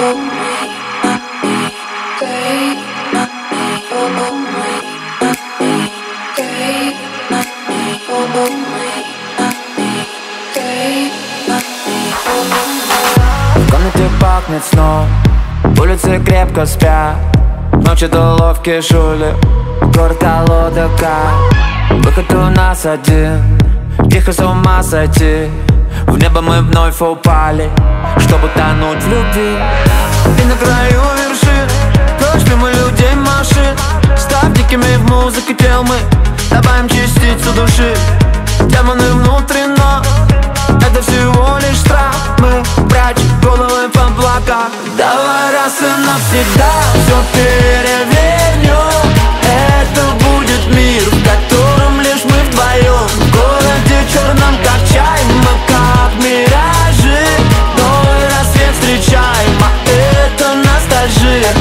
В комнате пахнет сном, улицы крепко спят. Ночи до ловкий шулер, город колодок. Выход у нас один, тихо с ума сойти. В небо мы вновь упали, чтобы тонуть в любви. И на краю вершин, прочь мимо людей машин. Став дикими в музыке тел, мы добавим частицу души. Демоны внутри нас, это всего лишь страх. Мы прячем головы в облаках. Давай раз и навсегда все перевернем. Это будет мир, в котором лишь мы вдвоем. В городе черном как чай, мы как миражи. Новый рассвет встречаем, а это ностальжия.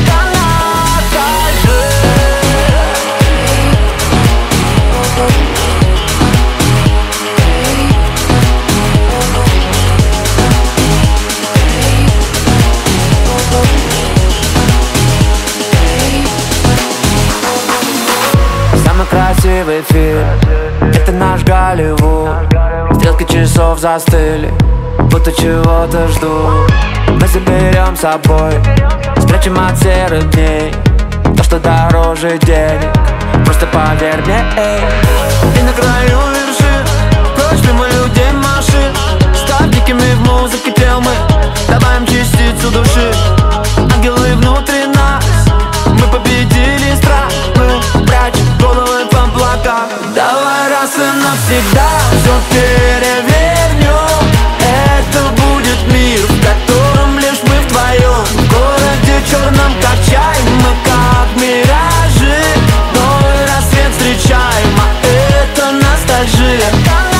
Красивый фильм, это наш Голливуд. Стрелки часов застыли, будто чего-то ждут. Мы заберем с собой, спрячем от серых дней то, что дороже денег. Просто поверь мне, эй. И на краю вершин, прочь мимо людей машин. Став дикими в музыке тел, мы добавим частицу души. Ангелы внутри нас, мы победили страх. Мы прячем головы в облаках. Давай раз и навсегда все перевернем. Это будет мир, в котором лишь мы вдвоем. В городе черном как чай, мы как миражи. Новый рассвет встречаем, а это ностальжия.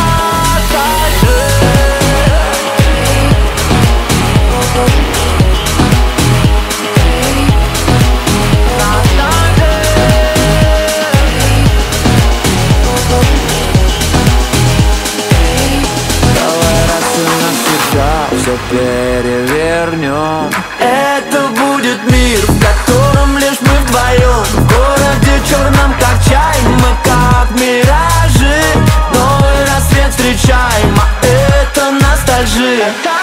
Все перевернем. Это будет мир, в котором лишь мы вдвоем. В городе черном как чай, мы как миражи. Новый рассвет встречаем, а это ностальжия.